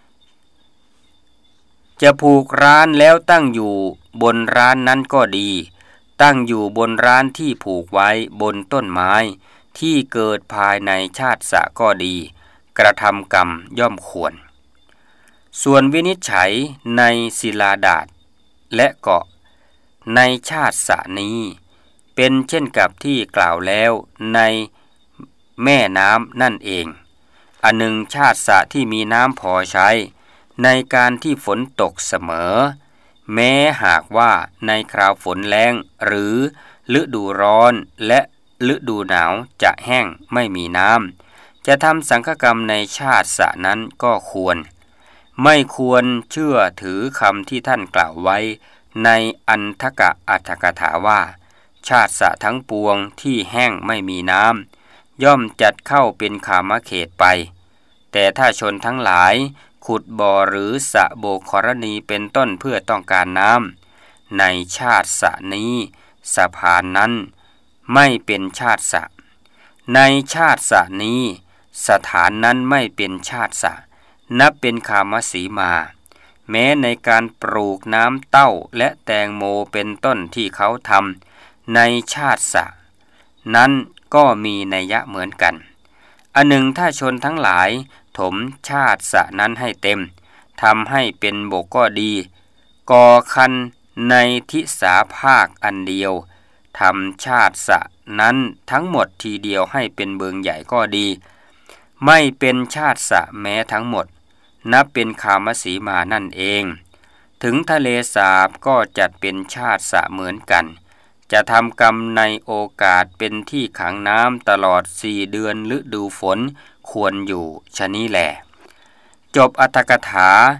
จะผูกร้านแล้วตั้งอยู่บนร้านนั้นก็ดีตั้งอยู่บนร้านที่ผูกไว้บนต้นไม้ที่เกิดภายในชาติสระก็ดีกระทำกรรมย่อมควรส่วนวินิจฉัยในศิลาดาษและเกาะในชาติสระนี้เป็นเช่นกับที่กล่าวแล้วในแม่น้ำนั่นเองอันหนึ่งชาติสระที่มีน้ำพอใช้ในการที่ฝนตกเสมอแม้หากว่าในคราวฝนแล้งหรือฤดูร้อนและฤดูหนาวจะแห้งไม่มีน้ำจะทำสังฆกรรมในชาติสระนั้นก็ควรไม่ควรเชื่อถือคำที่ท่านกล่าวไว้ในอันทกะอัตถกถาว่าชาติสระทั้งปวงที่แห้งไม่มีน้ำย่อมจัดเข้าเป็นกามเขตไปแต่ถ้าชนทั้งหลายขุดบ่อหรือสระโบกรณีเป็นต้นเพื่อต้องการน้ำในชาติสระนี้สะพานนั้นไม่เป็นชาติสระในชาติสระนี้สถานนั้นไม่เป็นชาติสระนับเป็นกามสีมาแม้ในการปลูกน้ำเต้าและแตงโมเป็นต้นที่เขาทำในชาติสระนั้นก็มีนัยยะเหมือนกันอันหนึ่งถ้าชนทั้งหลายถมชาติสระนั้นให้เต็มทำให้เป็นบกก็ดีก่อคันในทิสาภาคอันเดียวทำชาติสระนั้นทั้งหมดทีเดียวให้เป็นเบืองใหญ่ก็ดีไม่เป็นชาติสระแม้ทั้งหมดนับเป็นกามสีมานั่นเองถึงทะเลสาบก็จัดเป็นชาติสระเหมือนกันจะทำกรรมในโอกาสเป็นที่ขังน้ำตลอด4 เดือนฤดูฝนควรอยู่ชะนี้แลจบอรรถกถา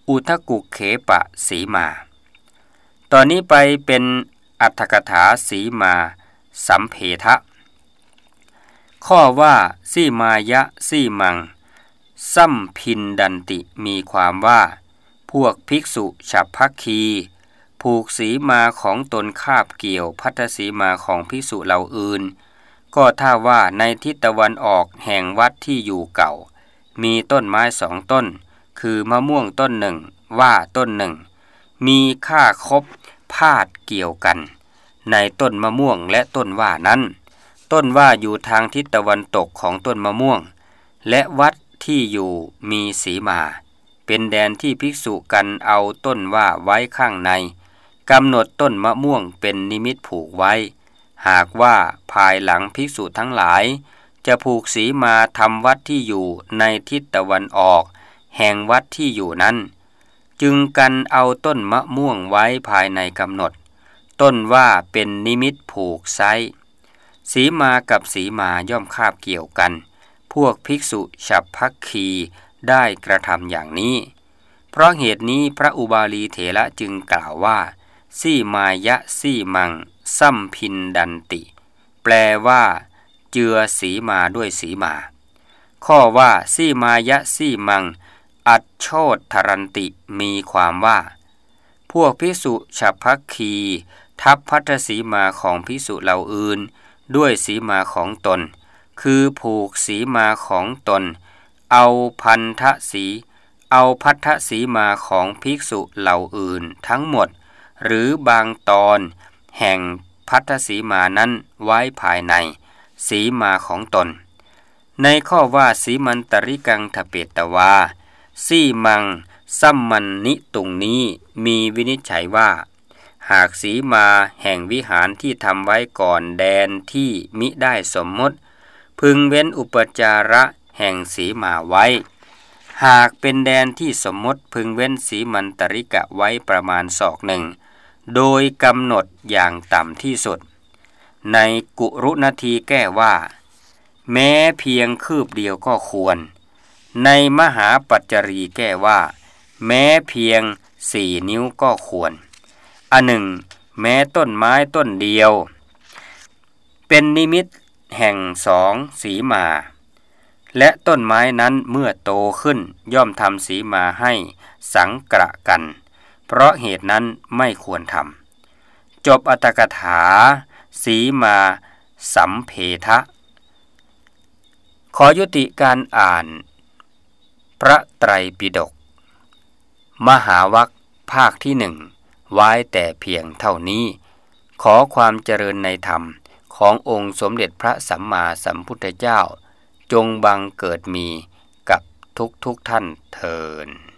อุทกุเขปะสีมาตอนนี้ไปเป็นอรรถกถาสีมาสัมเพทะข้อว่าสีมายะสีมังสัมพินดันติมีความว่าพวกภิกษุฉัพพคีผูกสีมาของตนคาบเกี่ยวพัทธสีมาของภิกษุเหล่าอื่นก็ถ้าว่าในทิศตะวันออกแห่งวัดที่อยู่เก่ามีต้นไม้2 ต้นคือมะม่วงต้นหนึ่งว่าต้นหนึ่งมีค่าคบพาดเกี่ยวกันในต้นมะม่วงและต้นว่านั้นต้นว่าอยู่ทางทิศตะวันตกของต้นมะม่วงและวัดที่อยู่มีสีมาเป็นแดนที่ภิกษุกันเอาต้นว่าไว้ข้างในกำหนดต้นมะม่วงเป็นนิมิตผูกไว้หากว่าภายหลังภิกษุทั้งหลายจะผูกสีมาทำวัดที่อยู่ในทิศตะวันออกแห่งวัดที่อยู่นั้นจึงกันเอาต้นมะม่วงไว้ภายในกำหนดต้นว่าเป็นนิมิตผูกไซสีมากับสีมาย่อมคาบเกี่ยวกันพวกภิกษุฉัพพคีได้กระทำอย่างนี้เพราะเหตุนี้พระอุบาลีเถระจึงกล่าวว่าสีมายะสีมังสัมพินดันติแปลว่าเจือสีมาด้วยสีมาข้อว่าสีมายะสีมังอัจโชทรันติมีความว่าพวกภิกษุฉัพพคีทับพัทธสีมาของภิกษุเหล่าอื่นด้วยสีมาของตนคือผูกสีมาของตนเอาพัทธสีมาของภิกษุเหล่าอื่นทั้งหมดหรือบางตอนแห่งพัทธสีมานั้นไว้ภายในสีมาของตนในข้อว่าสีมันตริกังทเปตวาสีมังสัมมันนิตุงนี้มีวินิจฉัยว่าหากสีมาแห่งวิหารที่ทำไว้ก่อนแดนที่มิได้สมมติพึงเว้นอุปจาระแห่งสีมาไว้หากเป็นแดนที่สมมติพึงเว้นสีมันตริกะไว้ประมาณศอกหนึ่งโดยกำหนดอย่างต่ำที่สุดในกุรุณทีแก้ว่าแม้เพียงคืบเดียวก็ควรในมหาปัจจรีแก้ว่าแม้เพียง4 นิ้วก็ควรอันหนึ่งแม้ต้นไม้ต้นเดียวเป็นนิมิตแห่ง2 สีมาและต้นไม้นั้นเมื่อโตขึ้นย่อมทำสีมาให้สังกระกันเพราะเหตุนั้นไม่ควรทำจบอรรถกถาสีมาสัมเพทะขอยุติการอ่านพระไตรปิฎกมหาวรรคภาคที่1ไว้แต่เพียงเท่านี้ขอความเจริญในธรรมขององค์สมเด็จพระสัมมาสัมพุทธเจ้าจงบังเกิดมีกับทุกท่านเทอญ